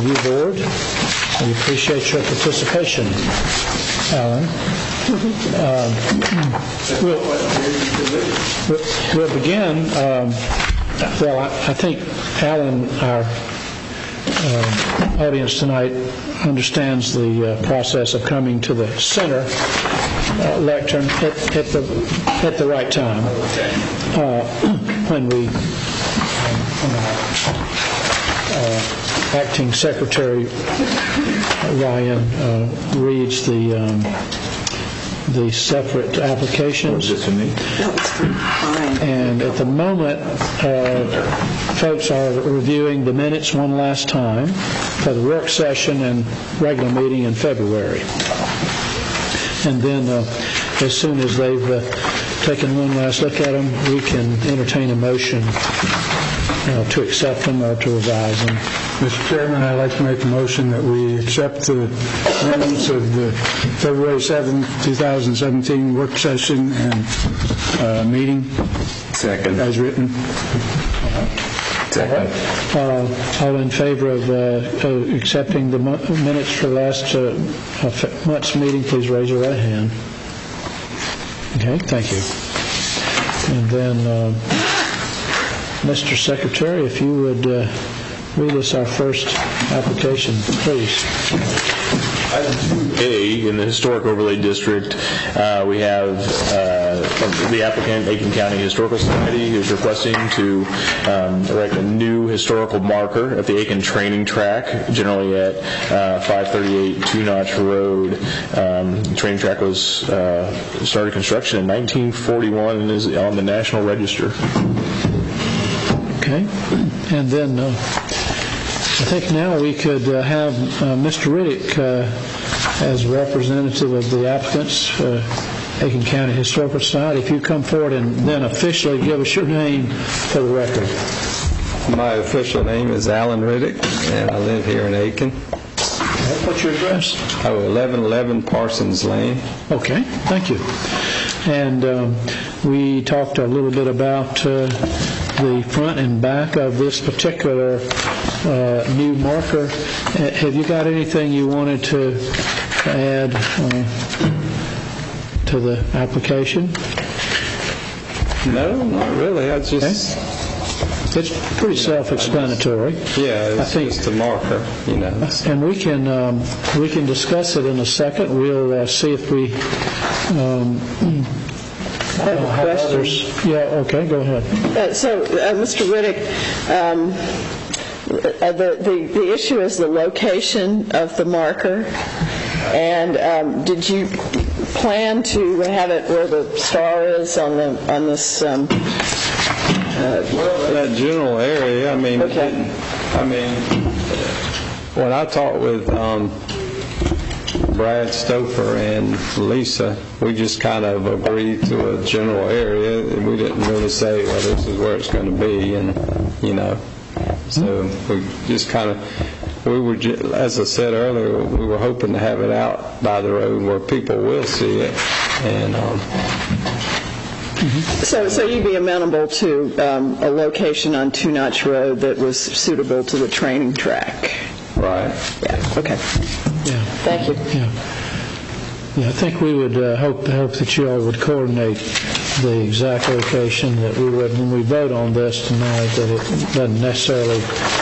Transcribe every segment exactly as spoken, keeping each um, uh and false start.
Review Board. We appreciate your participation, Alan. Uh, we'll, we'll begin. Um, well, I, I think Alan, our uh, audience tonight, understands the uh, process of coming to the center uh, lectern at, at the at the right time. Uh, when we, um, when our, uh, Acting Secretary Ryan uh, reads the um, the separate applications. Was this for me? That was for mine. And at the moment, uh, folks are reviewing the minutes one last time for the work session and regular meeting in February. And then, uh, as soon as they've uh, taken one last look at them, we can entertain a motion uh, to accept them or to revise them. Mister Chairman, I'd like to make a motion that we accept the minutes of the February seventh, twenty seventeen work session and uh, meeting. Second. As written. Second. Uh, all in favor of uh, uh, accepting the mo- minutes for last uh, uh, month's meeting, please raise your right hand. Okay, thank you. And then, uh, Mister Secretary, if you would uh, read us our first application, please. Item two A, in the Historic Overlay District, uh, we have uh, the applicant, Aiken County Historical Society, who is requesting to um, erect a new historical marker at the Aiken Training Track, generally at uh, five thirty-eight Two Notch Road. Um, the training track was uh, started construction in nineteen forty-one and is on the National Register. Okay, and then uh, I think now we could uh, have uh, Mister Riddick uh, as representative of the applicants, uh, Aiken County Historical Society. If you come forward and then officially give us your name for the record. My official name is Alan Riddick, and I live here in Aiken. What's your address? Oh, eleven eleven Parsons Lane. Okay, thank you. And um, we talked a little bit about uh, the front and back of this particular uh, new marker. Uh, have you got anything you wanted to add uh, to the application? No, not really. I just... Okay. It's pretty self-explanatory. Yeah, it's I think, just a marker, you know. And we can um, we can discuss it in a second. We'll uh, see if we um, I have a question. others. Yeah, okay, go ahead. Uh, so, uh, Mister Riddick, um, uh, the, the the issue is the location of the marker, and um, did you plan to have it where the star is on the on this? Um, Uh, well, that general area, I mean, okay. I mean, when I talked with um, Brad Stouffer and Lisa, we just kind of agreed to a general area, and we didn't really say, well, this is where it's going to be, and, you know, so we just kind of, we were, as I said earlier, we were hoping to have it out by the road where people will see it, and um, Mm-hmm. So, so you'd be amenable to um, a location on Two Notch Road that was suitable to the training track? Right. Yeah. Okay. Yeah. Thank you. Yeah. Yeah. I think we would uh, hope hope that you all would coordinate the exact location, that we would, when we vote on this tonight, that it doesn't necessarily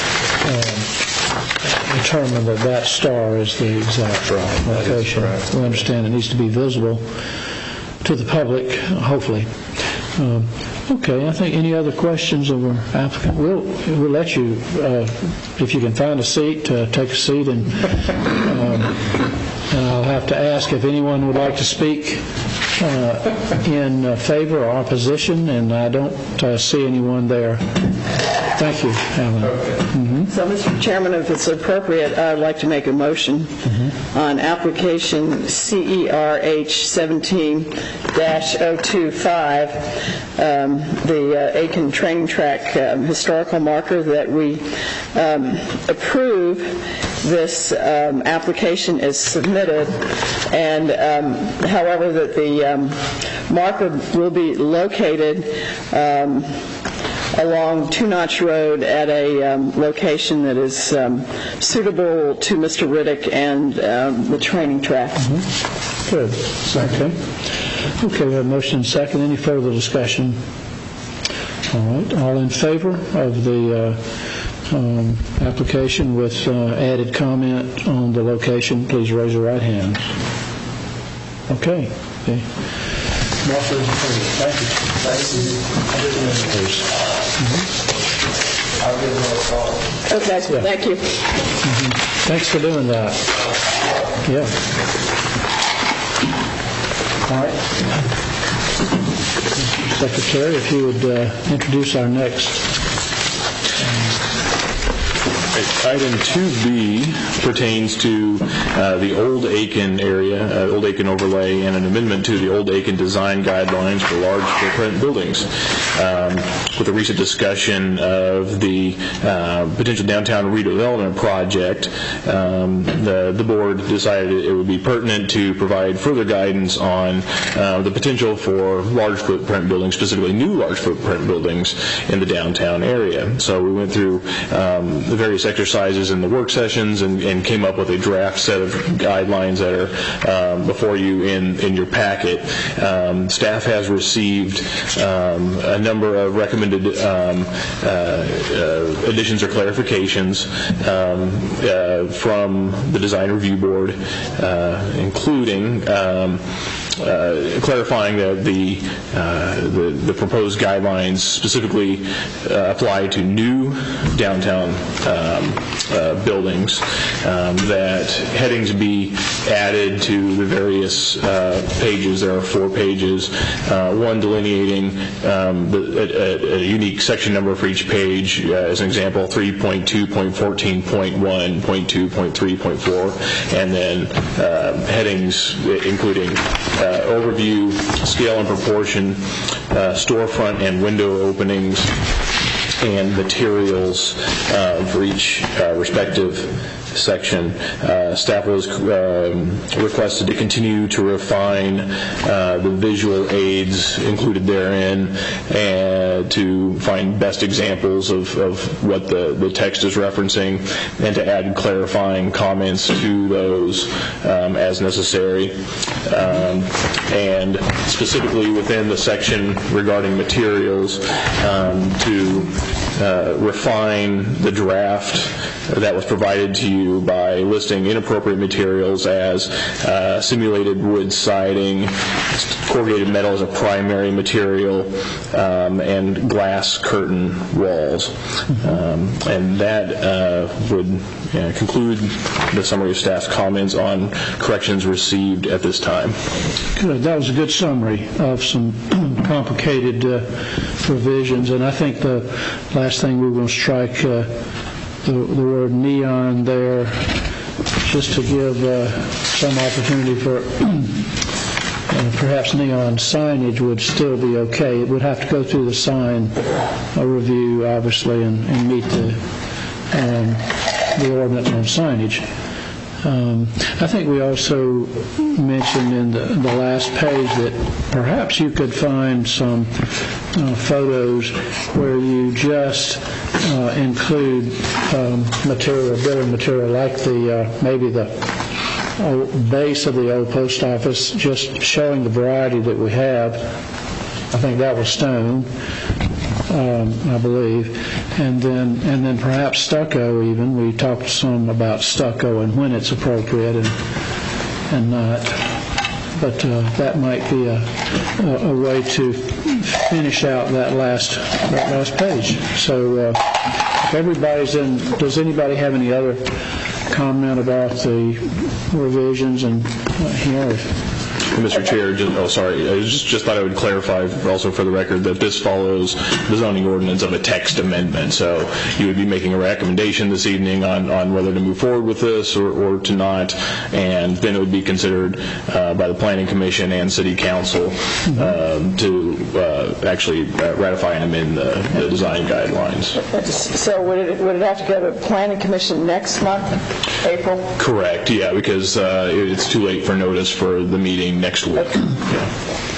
um, determine that that star is the exact right. location. We understand it needs to be visible to the public, hopefully. Um, okay, I think any other questions of our applicant? We'll, we'll let you, uh, if you can find a seat, uh, take a seat, and, um, and I'll have to ask if anyone would like to speak uh, in uh, favor or opposition, and I don't uh, see anyone there. Thank you, Alan. Mm-hmm. So, Mister Chairman, if it's appropriate, I'd like to make a motion mm-hmm. on application C E R H seventeen dash oh two five, um, the uh, Aiken Training Track um, historical marker, that we um, approve this um, application as submitted, and um, however that the um, marker will be located um, along Two Notch Road at a um, location that is um, suitable to Mister Riddick and um, the training track. Mm-hmm. Good. Okay. Okay, we have a motion and second. Any further discussion? All right. All in favor of the uh, um, application with uh, added comment on the location, please raise your right hand. Okay. Okay. Thank you. Thank you. Okay, thank you. Mm-hmm. Thanks for doing that. Yeah. All right. Secretary, if you would uh, introduce our next. Item two B pertains to uh, the Old Aiken area, uh, Old Aiken overlay, and an amendment to the Old Aiken design guidelines for large footprint buildings. Um, with the recent discussion of the uh, potential downtown redevelopment project, um, the, the board decided it would be pertinent to provide further guidance on uh, the potential for large footprint buildings, specifically new large footprint buildings in the downtown area. So we went through um, the various exercises in the work sessions and, and came up with a draft set of guidelines that are um, before you in, in your packet. Um, staff has received um, a number of recommended um, uh, uh, additions or clarifications um, uh, from the Design Review Board, uh, including um, Uh, clarifying that the, uh, the the proposed guidelines specifically uh, apply to new downtown um, uh, buildings, um, that headings be added to the various uh, pages. There are four pages, uh, one delineating um, the, a, a unique section number for each page, uh, as an example, three point two point fourteen point one, point two, point three, point four, and then uh, headings including uh, overview, scale and proportion, uh, storefront and window openings, and materials uh, for each uh, respective section. Uh, staff was um, requested to continue to refine uh, the visual aids included therein and to find best examples of, of what the, the text is referencing and to add clarifying comments to those um, as necessary. Um, and specifically within the section regarding materials, um, to uh, refine the draft that was provided to you by listing inappropriate materials as uh, simulated wood siding, corrugated metal as a primary material, um, and glass curtain walls. Um, and that uh, would uh, conclude the summary of staff's comments on corrections received at this time. Good. That was a good summary of some complicated uh, provisions, and I think the last thing we were going to strike uh, The, the word neon there, just to give uh, some opportunity for uh, perhaps neon signage would still be okay. It would have to go through the sign uh, review, obviously, and, and meet the um, the ordinance on signage. Um, I think we also mentioned in the, the last page that perhaps you could find some uh, photos where you just uh, include um, material, building material, like the uh, maybe the old base of the old post office, just showing the variety that we have. I think that was stone, um, I believe, and then and then perhaps stucco even. We talked some about stucco and when it's appropriate and and not. But uh, that might be a, a, a way to finish out that last that last page. So uh, if everybody's in, does anybody have any other comment about the revisions and uh, here? Mister Chair, just, oh sorry, I just, just thought I would clarify also for the record that this follows the zoning ordinance of a text amendment. So you would be making a recommendation this evening on, on whether to move forward with this or, or to not, and then it would be considered uh, by the Planning Commission and City Council um, to uh, actually uh, ratify and amend the, the design guidelines. So would it, would it have to go to Planning Commission next month, April? Correct, yeah, because uh, it's too late for notice for the meeting next week. Okay. Yeah.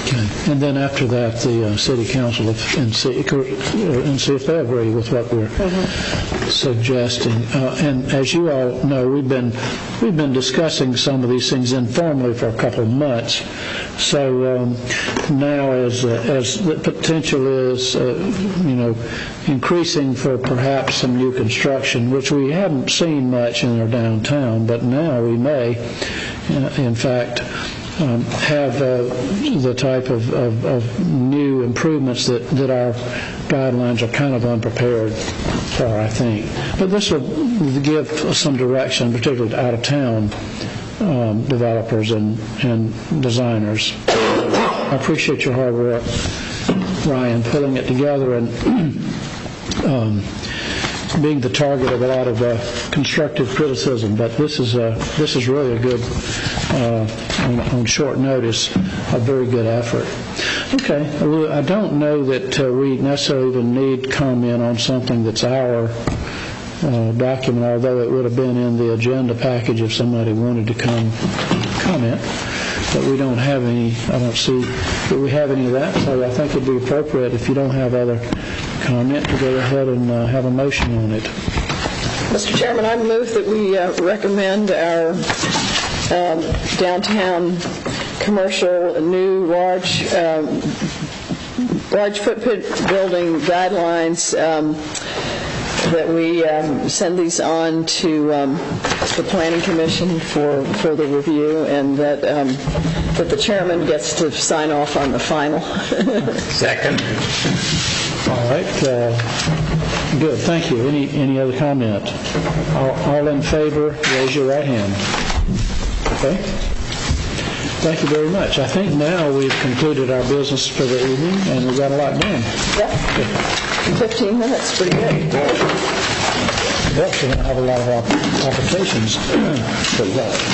Okay. And then after that, the uh, city council, if, and, see, and see if they agree with what we're mm-hmm. suggesting. Uh, and as you all know, we've been we've been discussing some of these things informally for a couple of months. So um, now, as uh, as the potential is, uh, you know, increasing for perhaps some new construction, which we haven't seen much in our downtown, but now we may, uh, in fact. Um, have uh, the type of, of, of new improvements that, that our guidelines are kind of unprepared for, I think. But this will give some direction, particularly to out-of-town um, developers and, and designers. I appreciate your hard work, Ryan, pulling it together and um, being the target of a lot of uh, constructive criticism. But this is uh, this is really a good, uh, on, on short notice, a very good effort. Okay, well, I don't know that uh, we necessarily even need comment on something that's our uh, document, although it would have been in the agenda package if somebody wanted to come comment. But we don't have any, I don't see that we have any of that, so I think it would be appropriate if you don't have other comment to go ahead and uh, have a motion on it. Mister Chairman, I move that we uh, recommend our um, downtown commercial new large um, large footprint building guidelines, um, that we um, send these on to um, the Planning Commission for further review, and that um, that the chairman gets to sign off on the final. Second. All right. Uh, good. Thank you. Any any other comment? All, all in favor, raise your right hand. Okay. Thank you very much. I think now we've concluded our business for the evening, and we've got a lot done. Yeah. fifteen minutes, pretty good. Well, we're going to have a lot of applications.